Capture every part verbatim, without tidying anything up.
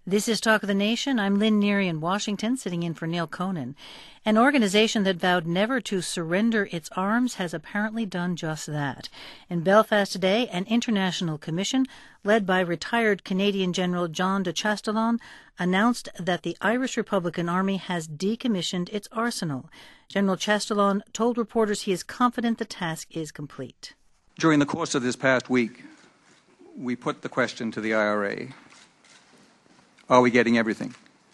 This is Talk of the Nation. I'm Lynn Neary in Washington, sitting in for Neil Conan. An organization that vowed never to surrender its arms has apparently done just that. In Belfast today, an international commission led by retired Canadian General John de Chastillon announced that the Irish Republican Army has decommissioned its arsenal. General Chastillon told reporters he is confident the task is complete. During the course of this past week, we put the question to the I R A, are we getting everything?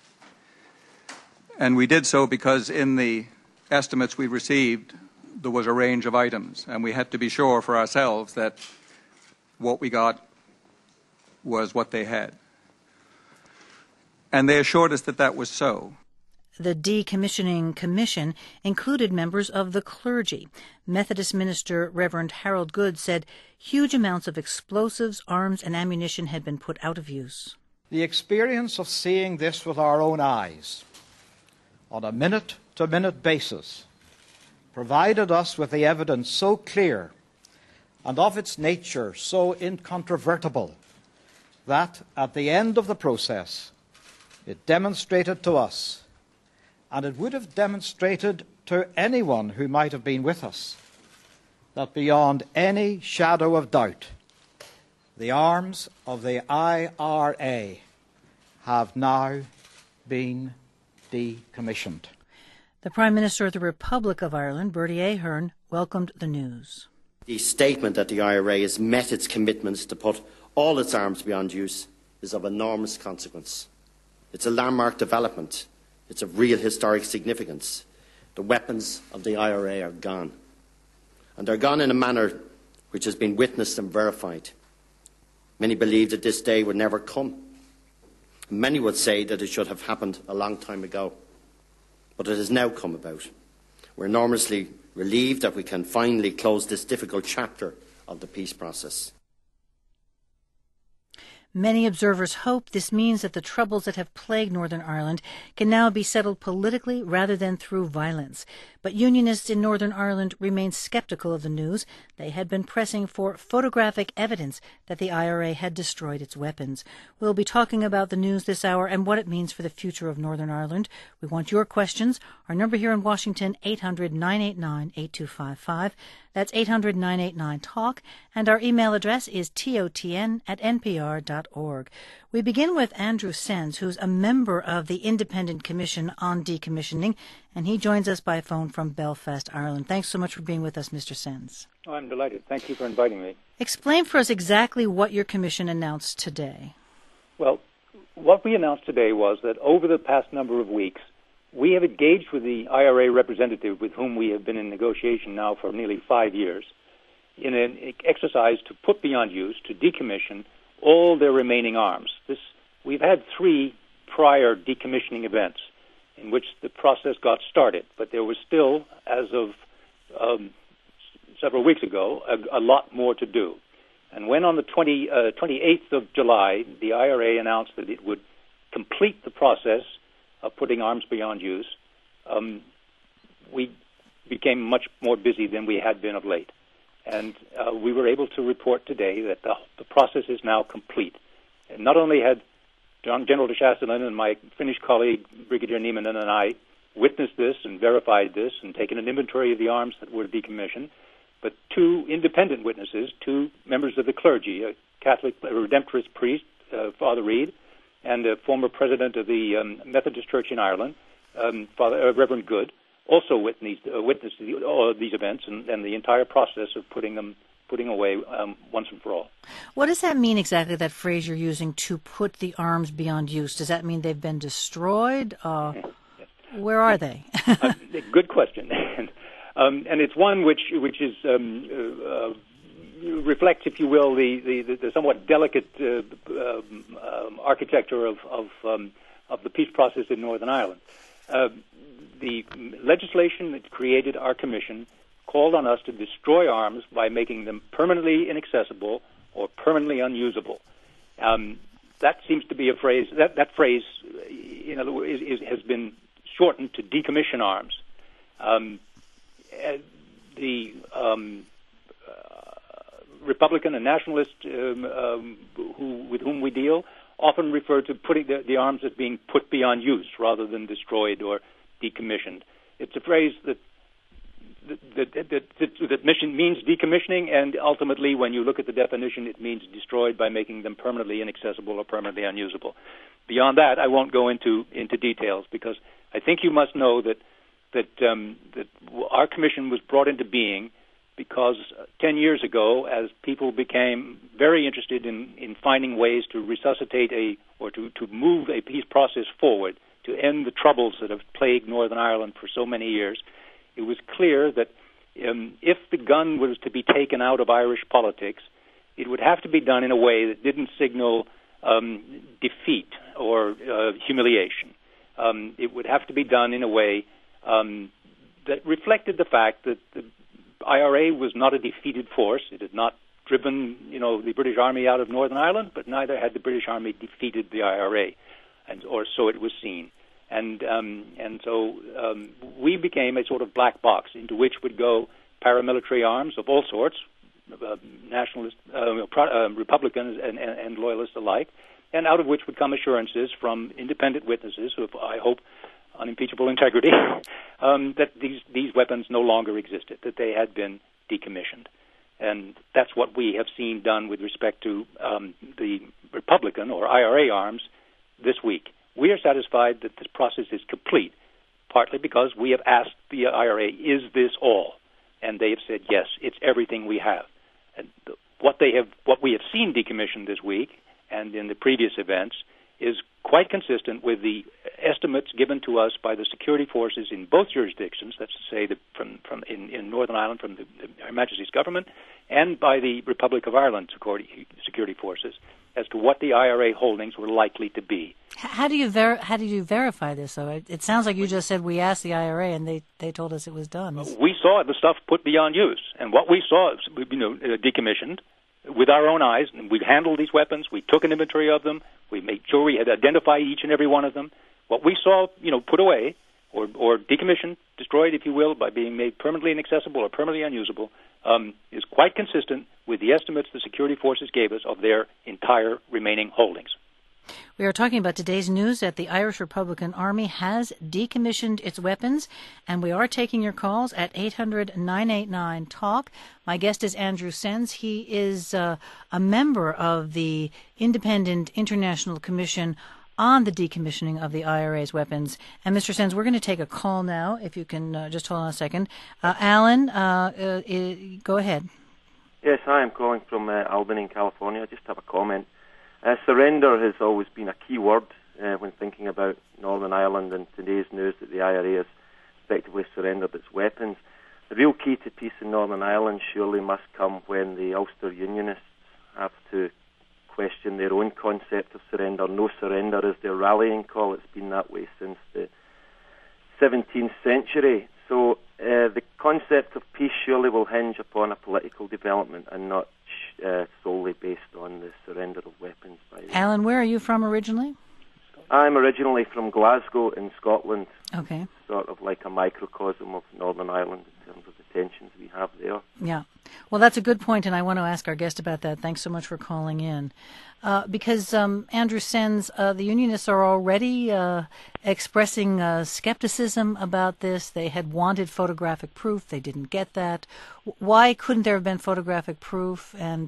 And we did so because in the estimates we received, there was a range of items, and we had to be sure for ourselves that what we got was what they had. And they assured us that that was so. The Decommissioning Commission included members of the clergy. Methodist minister Reverend Harold Good said huge amounts of explosives, arms, and ammunition had been put out of use. The experience of seeing this with our own eyes, on a minute-to-minute basis, provided us with the evidence so clear and of its nature so incontrovertible that, at the end of the process, it demonstrated to us, and it would have demonstrated to anyone who might have been with us, that beyond any shadow of doubt, the arms of the I R A have now been decommissioned. The Prime Minister of the Republic of Ireland, Bertie Ahern, welcomed the news. The statement that the I R A has met its commitments to put all its arms beyond use is of enormous consequence. It's a landmark development. It's of real historic significance. The weapons of the I R A are gone. And they're gone in a manner which has been witnessed and verified. Many believe that this day would never come. Many would say that it should have happened a long time ago. But it has now come about. We're enormously relieved that we can finally close this difficult chapter of the peace process. Many observers hope this means that the troubles that have plagued Northern Ireland can now be settled politically rather than through violence. But unionists in Northern Ireland remain skeptical of the news. They had been pressing for photographic evidence that the I R A had destroyed its weapons. We'll be talking about the news this hour and what it means for the future of Northern Ireland. We want your questions. Our number here in Washington, eight hundred, nine eight nine, eight two five five. That's eight hundred, nine eight nine, talk. And our email address is totn at npr dot org. We begin with Andrew Sens, who's a member of the Independent Commission on Decommissioning, and he joins us by phone from Belfast, Ireland. Thanks so much for being with us, Mister Sens. Oh, I'm delighted. Thank you for inviting me. Explain for us exactly what your commission announced today. Well, what we announced today was that over the past number of weeks, we have engaged with the I R A representative with whom we have been in negotiation now for nearly five years in an exercise to put beyond use, to decommission all their remaining arms. This, we've had three prior decommissioning events in which the process got started, but there was still, as of um, several weeks ago, a, a lot more to do. And when on the twenty, uh, twenty-eighth of July, the I R A announced that it would complete the process of putting arms beyond use, um, we became much more busy than we had been of late. And uh, we were able to report today that the, the process is now complete. And not only had John, General de Chastillon and my Finnish colleague, Brigadier Nieminen, and I witnessed this and verified this and taken an inventory of the arms that were decommissioned, but two independent witnesses, two members of the clergy, a Catholic a Redemptorist priest, uh, Father Reid, and a former president of the um, Methodist Church in Ireland, um, Father uh, Reverend Good, also witnessed, uh, witnessed the, all these events and, and the entire process of putting them putting away um, once and for all. What does that mean exactly, that phrase you're using, to put the arms beyond use? Does that mean they've been destroyed? Uh, yes. Where are they? uh, good question. and, um, and it's one which which is um, uh, reflects, if you will, the, the, the somewhat delicate uh, um, um, architecture of of, um, of the peace process in Northern Ireland. Uh, the legislation that created our commission called on us to destroy arms by making them permanently inaccessible or permanently unusable. Um, that seems to be a phrase, that, that phrase in other words, is, is, has been shortened to decommission arms. Um, the um, uh, Republican and nationalist um, um, who, with whom we deal often refer to putting the, the arms as being put beyond use rather than destroyed or decommissioned. It's a phrase that that, that, that, that, that mission means decommissioning, and ultimately, when you look at the definition, it means destroyed by making them permanently inaccessible or permanently unusable. Beyond that, I won't go into into details, because I think you must know that that um, that our commission was brought into being because ten years ago, as people became very interested in, in finding ways to resuscitate a or to, to move a peace process forward to end the troubles that have plagued Northern Ireland for so many years, it was clear that um, if the gun was to be taken out of Irish politics, it would have to be done in a way that didn't signal um, defeat or uh, humiliation. Um, it would have to be done in a way um, that reflected the fact that the I R A was not a defeated force. It had not driven, you know, the British Army out of Northern Ireland, but neither had the British Army defeated the I R A, and or so it was seen. And um, and so um, we became a sort of black box into which would go paramilitary arms of all sorts, uh, nationalist, uh, pro- uh, Republicans and, and, and loyalists alike, and out of which would come assurances from independent witnesses of, I hope, unimpeachable integrity, um, that these, these weapons no longer existed, that they had been decommissioned. And that's what we have seen done with respect to um, the Republican or I R A arms this week. We are satisfied that this process is complete, partly because we have asked the I R A, is this all? And they have said, yes, it's everything we have. And what they have, what we have seen decommissioned this week and in the previous events is quite consistent with the estimates given to us by the security forces in both jurisdictions, that's to say the, from, from in, in Northern Ireland from the, the Her Majesty's government, and by the Republic of Ireland security, security forces, as to what the I R A holdings were likely to be. How do you ver- how do you verify this, though? It, it sounds like you just said we asked the I R A and they, they told us it was done. We saw the stuff put beyond use, and what we saw, you know, decommissioned with our own eyes. And we handled these weapons. We took an inventory of them. We made sure we had identified each and every one of them. What we saw, you know, put away or, or decommissioned, destroyed, if you will, by being made permanently inaccessible or permanently unusable, um, is quite consistent with the estimates the security forces gave us of their entire remaining holdings. We are talking about today's news that the Irish Republican Army has decommissioned its weapons, and we are taking your calls at eight hundred, nine eight nine, talk. My guest is Andrew Sens. He is uh, a member of the Independent International Commission on the decommissioning of the I R A's weapons. And Mister Sens, we're going to take a call now, if you can uh, just hold on a second. Uh, Alan, uh, uh, go ahead. Yes, hi, I'm calling from uh, Albany in California. I just have a comment. Uh, surrender has always been a key word uh, when thinking about Northern Ireland, and today's news that the I R A has effectively surrendered its weapons. The real key to peace in Northern Ireland surely must come when the Ulster Unionists have to question their own concept of surrender. No surrender is their rallying call. It's been that way since the seventeenth century. So uh, the concept of peace surely will hinge upon a political development and not uh, solely based on the surrender of weapons. By the Alan, where are you from originally? I'm originally from Glasgow in Scotland. Okay. Sort of like a microcosm of Northern Ireland in terms of the tensions we have there. Yeah. Well, that's a good point, and I want to ask our guest about that. Thanks so much for calling in. Uh, because um, Andrew Sens, uh, the Unionists are already uh, expressing uh, skepticism about this. They had wanted photographic proof. They didn't get that. Why couldn't there have been photographic proof? And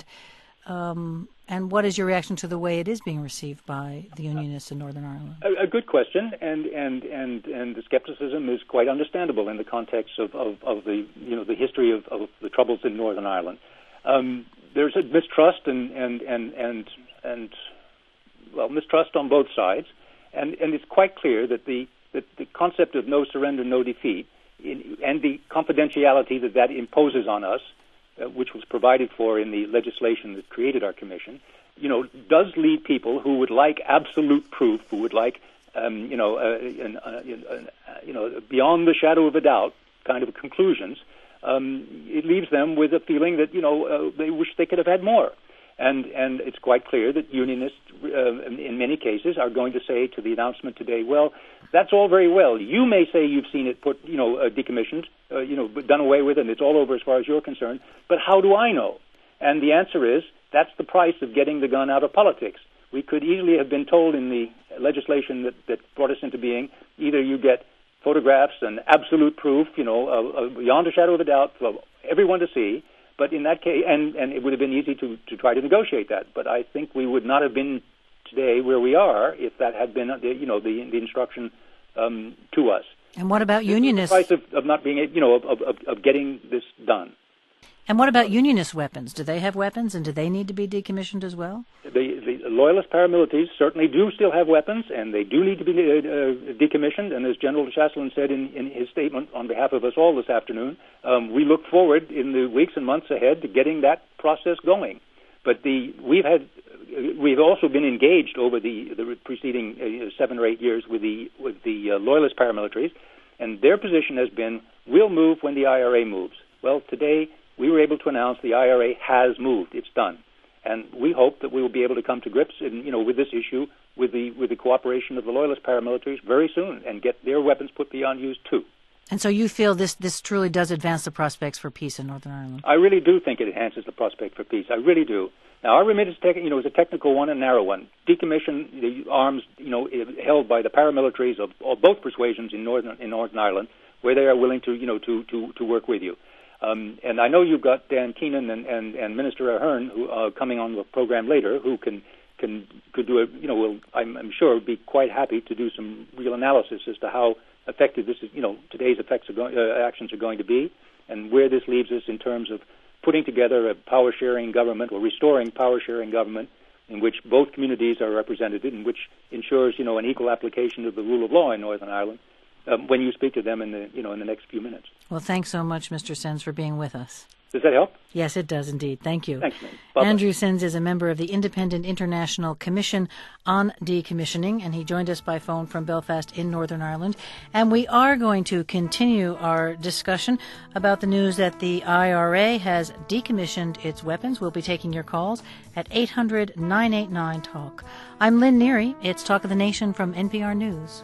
um, and what is your reaction to the way it is being received by the Unionists in Northern Ireland? A, a good question, and, and, and, and the skepticism is quite understandable in the context of, of, of the you know the history of, of the troubles in Northern Ireland. Um, there's a mistrust and and and and and well mistrust on both sides, and, and it's quite clear that the that the concept of no surrender, no defeat, in, and the confidentiality that that imposes on us, uh, which was provided for in the legislation that created our commission, you know, does lead people who would like absolute proof, who would like um, you know uh, an, uh, you know beyond the shadow of a doubt kind of conclusions. Um, it leaves them with a feeling that, you know, uh, they wish they could have had more. And and it's quite clear that unionists, uh, in, in many cases, are going to say to the announcement today, well, that's all very well. You may say you've seen it put, you know, uh, decommissioned, uh, you know, done away with, and it's all over as far as you're concerned. But how do I know? And the answer is, that's the price of getting the gun out of politics. we could easily have been told in the legislation that, that brought us into being, either you get photographs and absolute proof, you know, uh, uh, beyond a shadow of a doubt for everyone to see. But in that case, and, and it would have been easy to, to try to negotiate that. But I think we would not have been today where we are if that had been, you know, the, the instruction um, to us. And what about unionists? The price of, of not being, you know, of, of, of getting this done. And what about unionist weapons? Do they have weapons, and do they need to be decommissioned as well? The, the Loyalist paramilitaries certainly do still have weapons, and they do need to be uh, uh, decommissioned. And as General Chaslin said in, in his statement on behalf of us all this afternoon, um, we look forward in the weeks and months ahead to getting that process going. But the we've had we've also been engaged over the the preceding uh, seven or eight years with the with the uh, Loyalist paramilitaries, and their position has been, we'll move when the I R A moves. Well, today we were able to announce the I R A has moved. It's done. And we hope that we will be able to come to grips in, you know, with this issue with the with the cooperation of the Loyalist paramilitaries very soon and get their weapons put beyond use too. And so you feel this, this truly does advance the prospects for peace in Northern Ireland? I really do think it enhances the prospect for peace. I really do. Now, our remit is, tech, you know, is a technical one and narrow one. Decommission the arms, you know, held by the paramilitaries of, of both persuasions in Northern in Northern Ireland, where they are willing to, you know, to to, to work with you. Um, and I know you've got Dan Keenan and, and, and Minister Ahern who are coming on the program later, who can can could do a you know will I'm, I'm sure be quite happy to do some real analysis as to how effective this is you know today's effects are going, uh, actions are going to be, and where this leaves us in terms of putting together a power sharing government or restoring power sharing government in which both communities are represented, in which ensures you know an equal application of the rule of law in Northern Ireland. Um, when you speak to them in the you know in the next few minutes. Well, thanks so much, Mister Sens, for being with us. Does that help? Yes, it does indeed. Thank you. Thanks, man. Andrew Sens is a member of the Independent International Commission on Decommissioning, and he joined us by phone from Belfast in Northern Ireland. And we are going to continue our discussion about the news that the I R A has decommissioned its weapons. We'll be taking your calls at eight hundred, nine eight nine, talk. I'm Lynn Neary. It's Talk of the Nation from N P R News.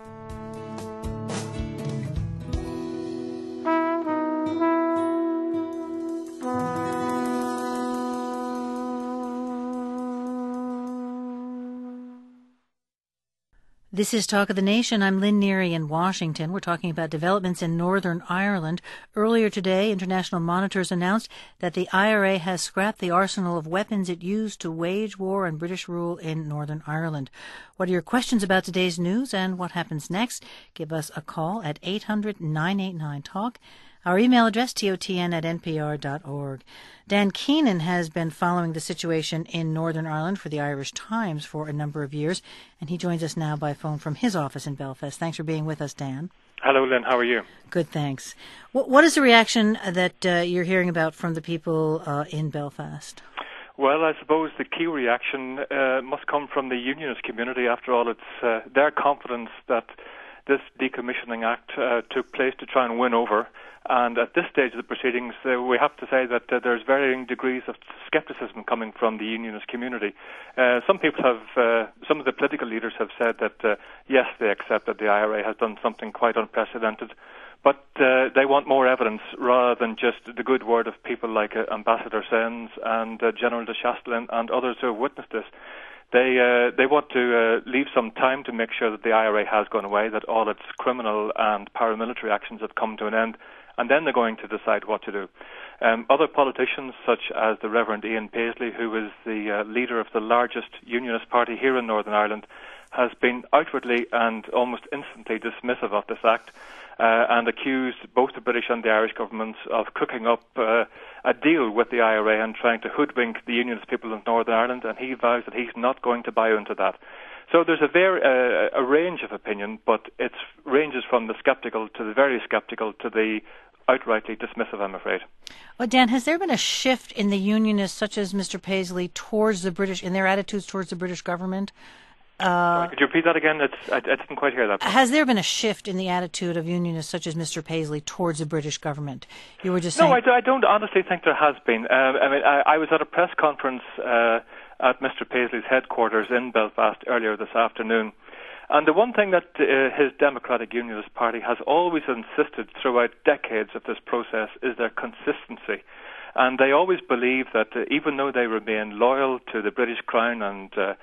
This is Talk of the Nation. I'm Lynn Neary in Washington. We're talking about developments in Northern Ireland. Earlier today, international monitors announced that the I R A has scrapped the arsenal of weapons it used to wage war and British rule in Northern Ireland. What are your questions about today's news and what happens next? Give us a call at eight hundred, nine eight nine, talk. Our email address, totn at npr dot org. Dan Keenan has been following the situation in Northern Ireland for the Irish Times for a number of years, and he joins us now by phone from his office in Belfast. Thanks for being with us, Dan. Hello, Lynn. How are you? Good, thanks. What, what is the reaction that uh, you're hearing about from the people uh, in Belfast? Well, I suppose the key reaction uh, must come from the unionist community. After all, it's uh, their confidence that this decommissioning act uh, took place to try and win over. And at this stage of the proceedings, uh, we have to say that uh, there's varying degrees of scepticism coming from the unionist community. Uh, some people have, uh, some of the political leaders have said that, uh, yes, they accept that the I R A has done something quite unprecedented, but uh, they want more evidence rather than just the good word of people like uh, Ambassador Sens and uh, General de Chastelin and others who have witnessed this. They uh, they want to uh, leave some time to make sure that the I R A has gone away, that all its criminal and paramilitary actions have come to an end, and then they're going to decide what to do. Um, other politicians, such as the Reverend Ian Paisley, who is the uh, leader of the largest unionist party here in Northern Ireland, has been outwardly and almost instantly dismissive of this act uh, and accused both the British and the Irish governments of cooking up uh, a deal with the I R A and trying to hoodwink the unionist people of Northern Ireland, and he vows that he's not going to buy into that. So there's a, very, uh, a range of opinion, but it ranges from the sceptical to the very sceptical to the outrightly dismissive, I'm afraid. Well, Dan, has there been a shift in the unionists, such as Mister Paisley, towards the British, in their attitudes towards the British government? Uh, Sorry, could you repeat that again? It's, I, I didn't quite hear that. Has there been a shift in the attitude of unionists, such as Mister Paisley, towards the British government? You were just no, saying... I, I don't honestly think there has been. Uh, I mean, I, I was at a press conference uh, at Mister Paisley's headquarters in Belfast earlier this afternoon. And the one thing that uh, his Democratic Unionist Party has always insisted throughout decades of this process is their consistency. And they always believe that uh, even though they remain loyal to the British Crown and uh,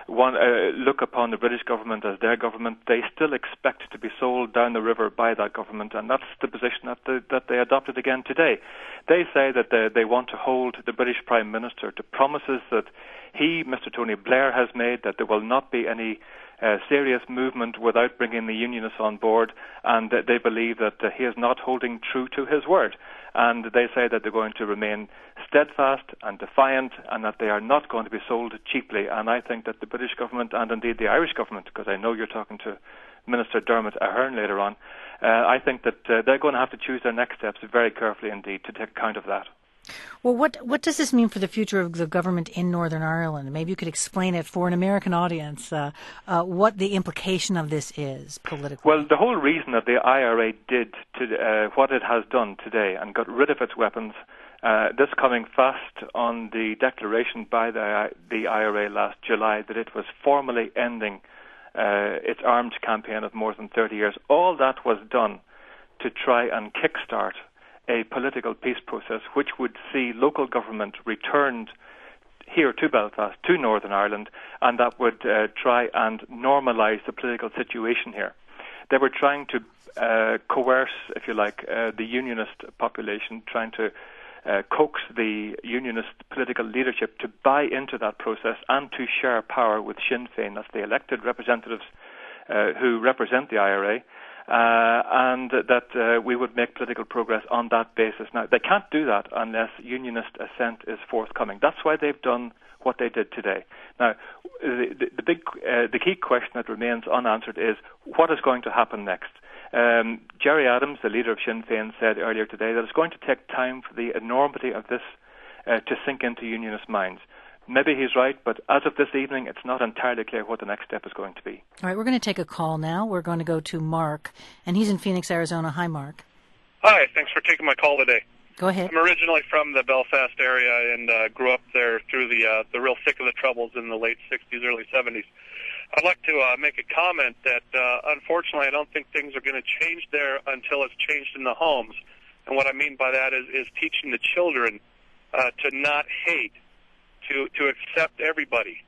want, uh, look upon the British government as their government. They still expect to be sold down the river by that government, and that's the position that, the, that they adopted again today. They say that they, they want to hold the British Prime Minister to promises that he, Mister Tony Blair, has made, that there will not be any uh, serious movement without bringing the Unionists on board, and that they believe that uh, he is not holding true to his word. And they say that they're going to remain steadfast and defiant, and that they are not going to be sold cheaply. And I think that the British government, and indeed the Irish government, because I know you're talking to Minister Dermot Ahern later on, uh, I think that uh, they're going to have to choose their next steps very carefully indeed to take account of that. Well, what what does this mean for the future of the government in Northern Ireland? Maybe you could explain it for an American audience, uh, uh, what the implication of this is politically. Well, the whole reason that the I R A did to, uh, what it has done today and got rid of its weapons, uh, this coming fast on the declaration by the, the I R A last July that it was formally ending uh, its arms campaign of more than thirty years, all that was done to try and kickstart a political peace process which would see local government returned here to Belfast, to Northern Ireland, and that would uh, try and normalise the political situation here. They were trying to uh, coerce, if you like, uh, the unionist population, trying to uh, coax the unionist political leadership to buy into that process and to share power with Sinn Féin, that's the elected representatives uh, who represent the I R A. Uh, and that uh, we would make political progress on that basis. Now, they can't do that unless unionist assent is forthcoming. That's why they've done what they did today. Now, the, the, the big, uh, the key question that remains unanswered is what is going to happen next? Um, Gerry Adams, the leader of Sinn Féin, said earlier today that it's going to take time for the enormity of this uh, to sink into unionist minds. Maybe he's right, but as of this evening, it's not entirely clear what the next step is going to be. All right, we're going to take a call now. We're going to go to Mark, and he's in Phoenix, Arizona. Hi, Mark. Hi, thanks for taking my call today. Go ahead. I'm originally from the Belfast area and uh, grew up there through the uh, the real thick of the Troubles in the late sixties, early seventies. I'd like to uh, make a comment that, uh, unfortunately, I don't think things are going to change there until it's changed in the homes. And what I mean by that is, is teaching the children uh, to not hate, to to accept everybody.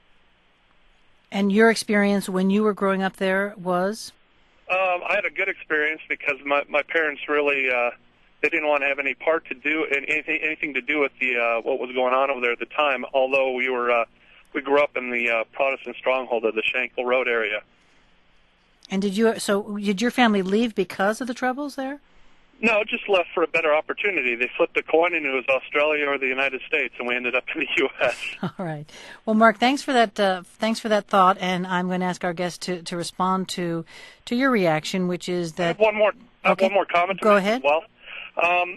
And your experience when you were growing up there was? Um, I had a good experience because my, my parents really, uh, they didn't want to have any part to do, anything, anything to do with the uh, what was going on over there at the time, although we were, uh, we grew up in the uh, Protestant stronghold of the Shankill Road area. And did you, so did your family leave because of the Troubles there? No, just left for a better opportunity. They flipped a coin and it was Australia or the United States, and we ended up in the U S All right. Well, Mark, thanks for that. Uh, thanks for that thought, and I'm going to ask our guest to, to respond to to your reaction, which is that. I have one more. I have okay. one more comment. To Go make ahead. As well, um,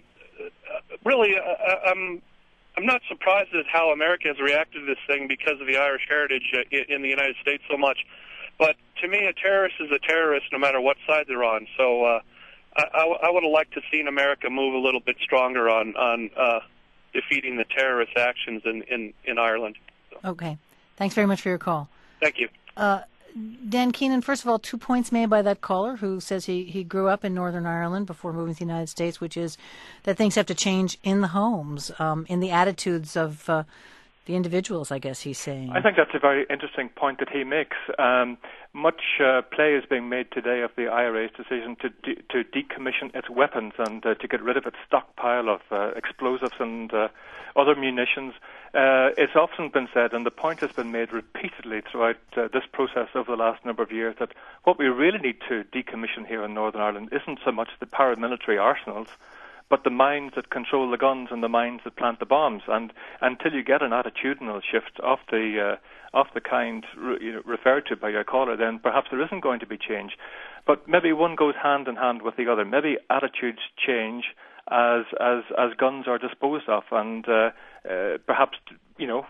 really, uh, I'm I'm not surprised at how America has reacted to this thing because of the Irish heritage uh, in, in the United States so much. But to me, a terrorist is a terrorist, no matter what side they're on. So. Uh, I, I would have liked to seen America move a little bit stronger on on uh, defeating the terrorist actions in, in, in Ireland. So. Okay. Thanks very much for your call. Thank you. Uh, Dan Keenan, first of all, two points made by that caller who says he, he grew up in Northern Ireland before moving to the United States, which is that things have to change in the homes, um, in the attitudes of uh, the individuals, I guess he's saying. I think that's a very interesting point that he makes. Um, much uh, play is being made today of the I R A's decision to de- to decommission its weapons and uh, to get rid of its stockpile of uh, explosives and uh, other munitions. Uh, it's often been said, and the point has been made repeatedly throughout uh, this process over the last number of years, that what we really need to decommission here in Northern Ireland isn't so much the paramilitary arsenals, but the minds that control the guns and the minds that plant the bombs. And until you get an attitudinal shift of the uh, of the kind re- you know, referred to by your caller, then perhaps there isn't going to be change. But maybe one goes hand in hand with the other. Maybe attitudes change as as as guns are disposed of, and uh, uh, perhaps you know.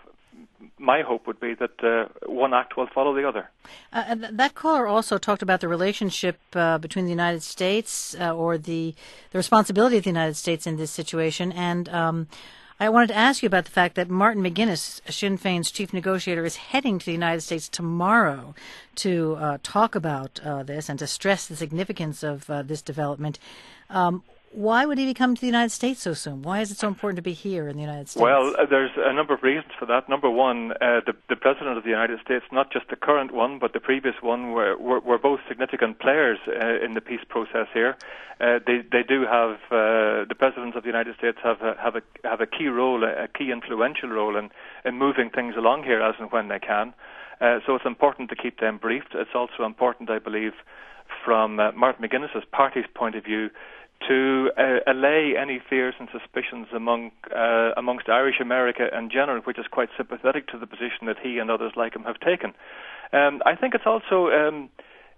My hope would be that uh, one act will follow the other. Uh, that caller also talked about the relationship uh, between the United States uh, or the the responsibility of the United States in this situation. And um, I wanted to ask you about the fact that Martin McGuinness, Sinn Féin's chief negotiator, is heading to the United States tomorrow to uh, talk about uh, this and to stress the significance of uh, this development. Um, why would he be coming to the United States so soon? Why is it so important to be here in the United States? Well, uh, there's a number of reasons for that. Number one, uh, the, the President of the United States, not just the current one, but the previous one, were, were, were both significant players uh, in the peace process here. Uh, they, they do have, uh, the Presidents of the United States have a, have a, have a key role, a key influential role in, in moving things along here as and when they can. Uh, so it's important to keep them briefed. It's also important, I believe, from uh, Martin McGuinness's party's point of view, to uh, allay any fears and suspicions among uh, amongst Irish America in general, which is quite sympathetic to the position that he and others like him have taken. Um, I think it's also um,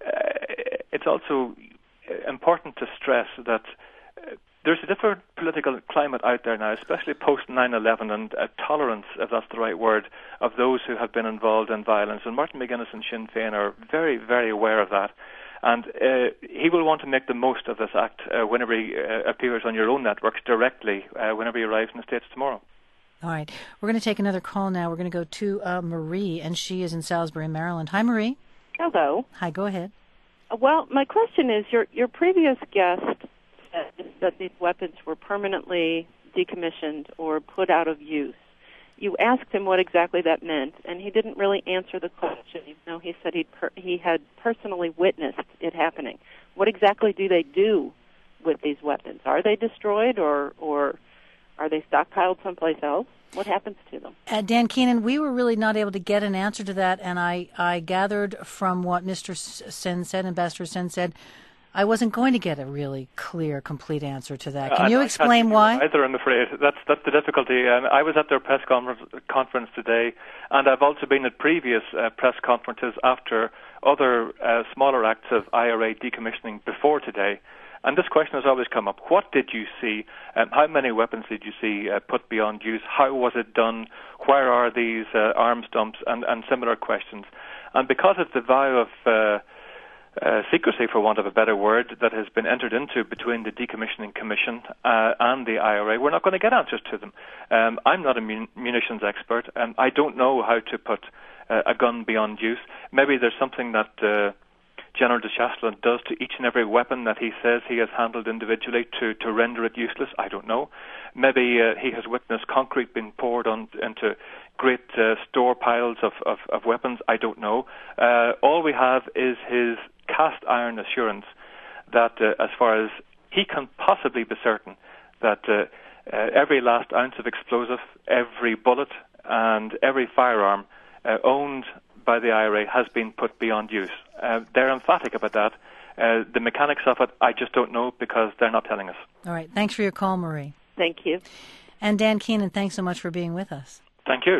uh, it's also important to stress that uh, there's a different political climate out there now, especially post nine eleven, and a tolerance, if that's the right word, of those who have been involved in violence. And Martin McGuinness and Sinn Féin are very, very aware of that. And uh, he will want to make the most of this act uh, whenever he uh, appears on your own networks directly, uh, whenever he arrives in the States tomorrow. All right. We're going to take another call now. We're going to go to uh, Marie, and she is in Salisbury, Maryland. Hi, Marie. Hello. Hi, go ahead. Well, my question is, your your previous guest said that these weapons were permanently decommissioned or put out of use. You asked him what exactly that meant, and he didn't really answer the question, even though he said he'd per- he had personally witnessed it happening. What exactly do they do with these weapons? Are they destroyed, or or are they stockpiled someplace else? What happens to them? Uh, Dan Keenan, we were really not able to get an answer to that, and I, I gathered from what Mister Sinn said, Ambassador Sinn said, I wasn't going to get a really clear, complete answer to that. Can you explain why? Either, I'm afraid. That's that's the difficulty. Um, I was at their press conference, conference today, and I've also been at previous uh, press conferences after other uh, smaller acts of I R A decommissioning before today. And this question has always come up. What did you see? Um, how many weapons did you see uh, put beyond use? How was it done? Where are these uh, arms dumps? And, and similar questions. And because of the vow of uh, uh, secrecy, for want of a better word, that has been entered into between the Decommissioning Commission uh, and the I R A, we're not going to get answers to them. Um, I'm not a mun- munitions expert, and I don't know how to put uh, a gun beyond use. Maybe there's something that Uh, General de Chastelain does to each and every weapon that he says he has handled individually to, to render it useless. I don't know. Maybe uh, he has witnessed concrete being poured on into great uh, store piles of, of, of weapons. I don't know. Uh, all we have is his cast iron assurance that uh, as far as he can possibly be certain that uh, uh, every last ounce of explosive, every bullet and every firearm uh, owned by the I R A has been put beyond use. Uh, they're emphatic about that. Uh, the mechanics of it, I just don't know because they're not telling us. All right. Thanks for your call, Marie. Thank you. And Dan Keenan, thanks so much for being with us. Thank you.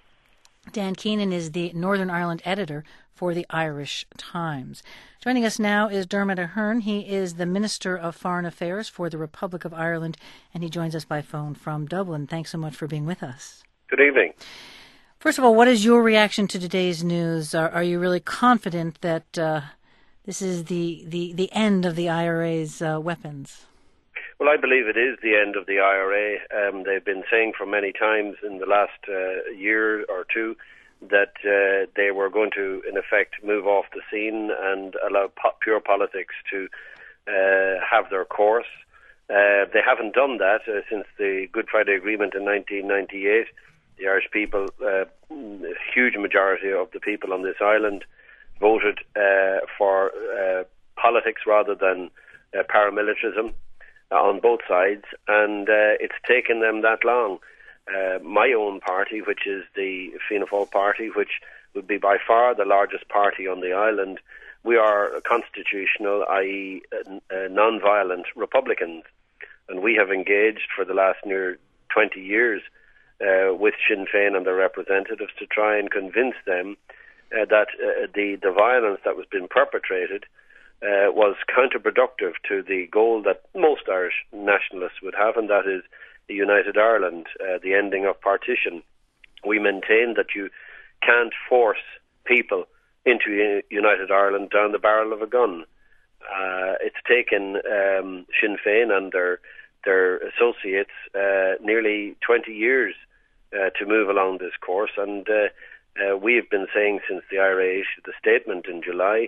Dan Keenan is the Northern Ireland editor for the Irish Times. Joining us now is Dermot Ahern. He is the Minister of Foreign Affairs for the Republic of Ireland, and he joins us by phone from Dublin. Thanks so much for being with us. Good evening. First of all, what is your reaction to today's news? Are, are you really confident that uh, this is the, the, the end of the I R A's uh, weapons? Well, I believe it is the end of the I R A. Um, they've been saying for many times in the last uh, year or two that uh, they were going to, in effect, move off the scene and allow po- pure politics to uh, have their course. Uh, they haven't done that uh, since the Good Friday Agreement in nineteen ninety-eight. The Irish people, uh, a huge majority of the people on this island, voted uh, for uh, politics rather than uh, paramilitarism uh, on both sides, and uh, it's taken them that long. Uh, my own party, which is the Fianna Fáil party, which would be by far the largest party on the island, we are constitutional, that is uh, non-violent Republicans, and we have engaged for the last near twenty years Uh, with Sinn Féin and their representatives to try and convince them uh, that uh, the, the violence that was being perpetrated uh, was counterproductive to the goal that most Irish nationalists would have, and that is the United Ireland, uh, the ending of partition. We maintain that you can't force people into United Ireland down the barrel of a gun. Uh, it's taken um, Sinn Féin and their their associates uh, nearly twenty years uh, to move along this course, and uh, uh, we've been saying since the I R A issued the statement in July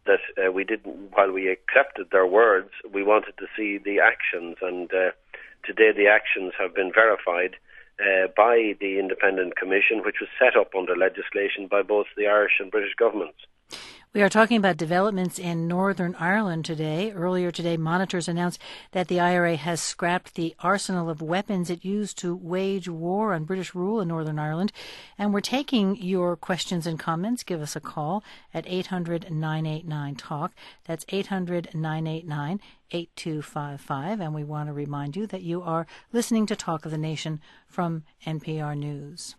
that uh, we didn't, while we accepted their words, we wanted to see the actions. And uh, today the actions have been verified uh, by the Independent Commission, which was set up under legislation by both the Irish and British governments. We are talking about developments in Northern Ireland today. Earlier today, monitors announced that the I R A has scrapped the arsenal of weapons it used to wage war on British rule in Northern Ireland. And we're taking your questions and comments. Give us a call at eight hundred, nine eight nine, talk. That's eight hundred, nine eight nine, eight two five five. And we want to remind you that you are listening to Talk of the Nation from N P R News.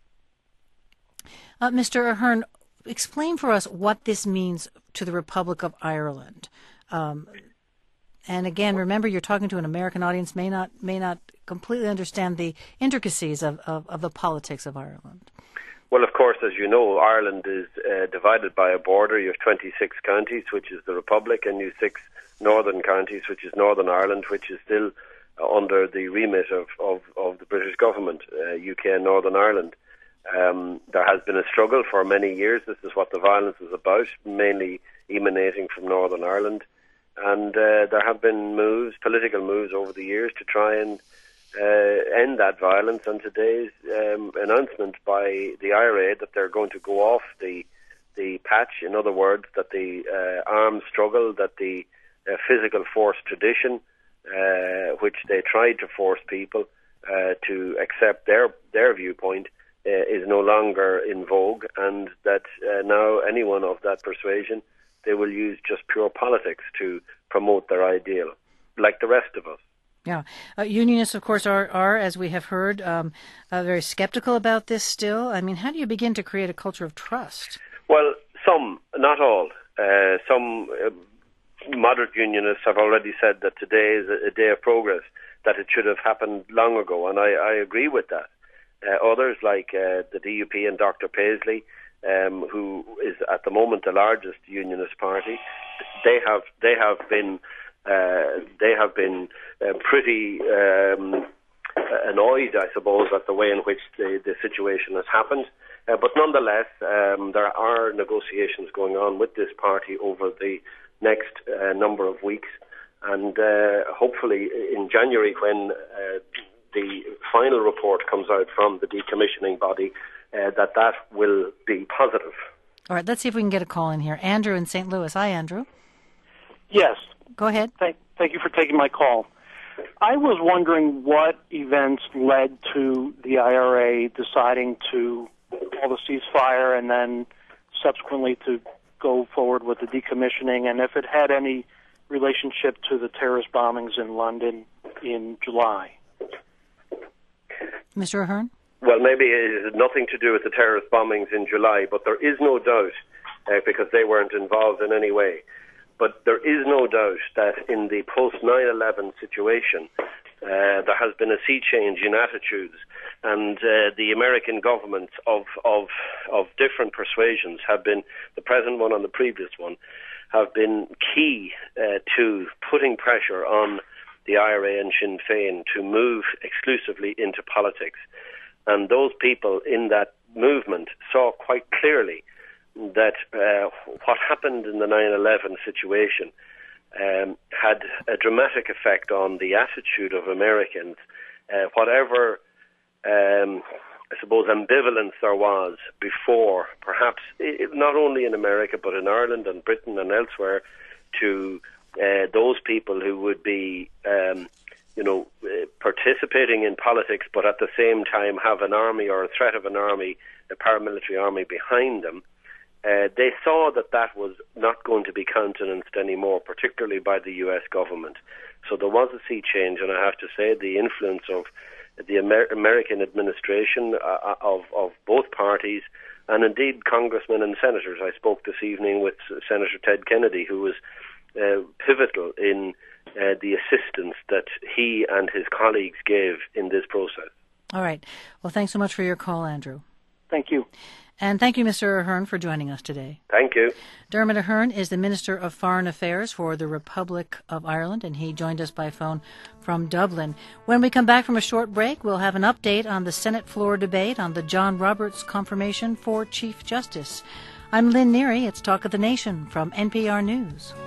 Uh, Mister Ahern, explain for us what this means to the Republic of Ireland. Um, and again, remember, you're talking to an American audience, may not may not completely understand the intricacies of, of, of the politics of Ireland. Well, of course, as you know, Ireland is uh, divided by a border. You have twenty-six counties, which is the Republic, and you have six northern counties, which is Northern Ireland, which is still uh, under the remit of, of, of the British government, uh, U K and Northern Ireland. Um, there has been a struggle for many years. This is what the violence is about, mainly emanating from Northern Ireland. And uh, there have been moves, political moves over the years to try and uh, end that violence. And today's um, announcement by the I R A that they're going to go off the the patch, in other words, that the uh, armed struggle, that the uh, physical force tradition, uh, which they tried to force people uh, to accept their, their viewpoint, Uh, is no longer in vogue, and that uh, now anyone of that persuasion, they will use just pure politics to promote their ideal, like the rest of us. Yeah. Uh, unionists, of course, are, are as we have heard, um, uh, very skeptical about this still. I mean, how do you begin to create a culture of trust? Well, some, not all. Uh, some uh, moderate unionists have already said that today is a, a day of progress, that it should have happened long ago, and I, I agree with that. Uh, others, like uh, the D U P and Doctor Paisley, um, who is at the moment the largest unionist party, they have they have been uh, they have been uh, pretty um, annoyed, I suppose, at the way in which the, the situation has happened. Uh, but nonetheless, um, there are negotiations going on with this party over the next uh, number of weeks, and uh, hopefully in January, when uh, the final report comes out from the decommissioning body, uh, that that will be positive. All right, let's see if we can get a call in here. Andrew in Saint Louis. Hi, Andrew. Yes. Go ahead. Thank, thank you for taking my call. I was wondering what events led to the I R A deciding to call the ceasefire and then subsequently to go forward with the decommissioning, and if it had any relationship to the terrorist bombings in London in July. Mister Ahern? Well, maybe it has nothing to do with the terrorist bombings in July, but there is no doubt, uh, because they weren't involved in any way, but there is no doubt that in the post nine eleven situation, uh, there has been a sea change in attitudes, and uh, the American governments of, of, of different persuasions have been, the present one and the previous one, have been key uh, to putting pressure on the I R A and Sinn Féin to move exclusively into politics. And those people in that movement saw quite clearly that uh, what happened in the nine eleven situation um, had a dramatic effect on the attitude of Americans. Uh, whatever, um, I suppose, ambivalence there was before, perhaps it, not only in America but in Ireland and Britain and elsewhere, to Uh, those people who would be, um, you know, uh, participating in politics, but at the same time have an army or a threat of an army, a paramilitary army behind them, uh, they saw that that was not going to be countenanced anymore, particularly by the U S government. So there was a sea change, and I have to say the influence of the Amer- American administration uh, of, of both parties, and indeed congressmen and senators. I spoke this evening with Senator Ted Kennedy, who was Uh, pivotal in uh, the assistance that he and his colleagues gave in this process. All right. Well, thanks so much for your call, Andrew. Thank you. And thank you, Mister Ahern, for joining us today. Thank you. Dermot Ahern is the Minister of Foreign Affairs for the Republic of Ireland, and he joined us by phone from Dublin. When we come back from a short break, we'll have an update on the Senate floor debate on the John Roberts confirmation for Chief Justice. I'm Lynn Neary. It's Talk of the Nation from N P R News.